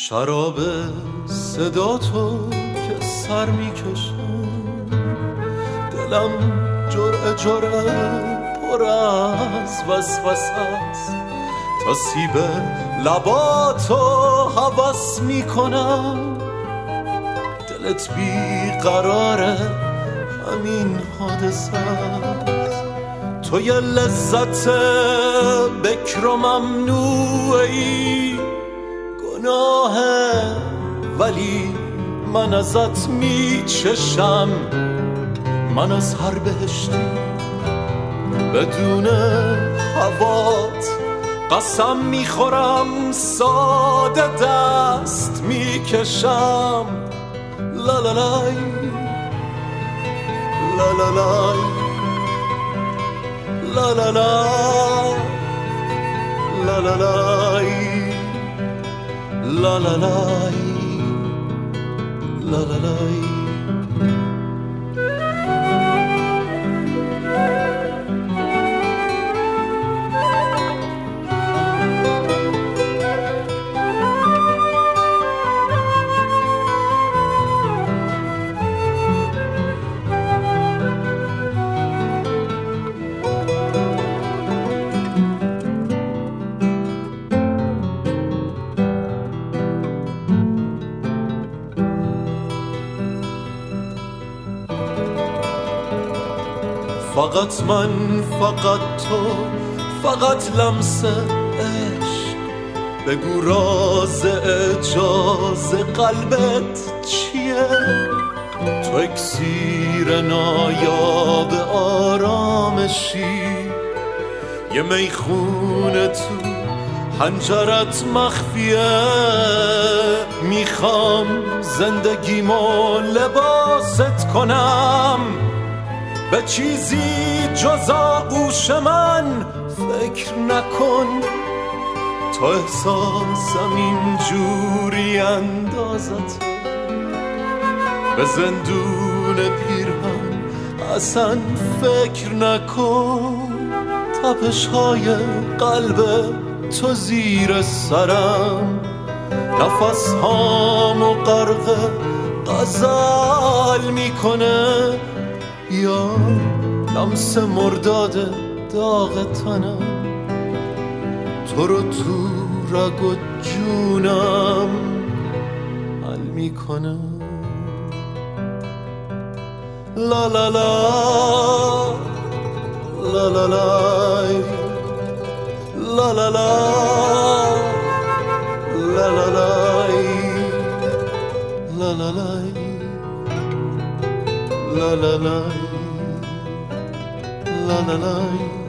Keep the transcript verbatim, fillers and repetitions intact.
شراب صدا تو که سر میکشم، دلم جرعه جرعه پر از وسوسه است، تا سیب لباتو هوس میکنم. دلت بیقراره همین حادثه است، تو یه لذت بکر و ممنوعی، گناهه ولی من ازت میچشم. من از هر بهشتی بدون هوات قسم میخورم، ساده دست میکشم. لا لا لای لا لا لای لا لا لای لا لا لای لا لا لای لا لا لای. فقط من، فقط تو، فقط لمس عشق. بگو راز اجاز قلبت چیه؟ تو اکسیر نایاب آرامشی، یه میخونه تو حنجرت مخفیه. میخوام زندگیمو لباست کنم، به چیزی جز آغوش من فکر نکن. تا احساسم اینجوری اندازت، به زندون پیرهن اصلا فکر نکن. تپش های قلب تو زیر سرم، نفس هامو غرق غزل میکنه. یا لمس مرداد داغ تنم، تو رو تو رگ و جونم حل میکنه. لا لا لا لا لا لای لا لا لا لا لا لای لا لا لای la la la la la la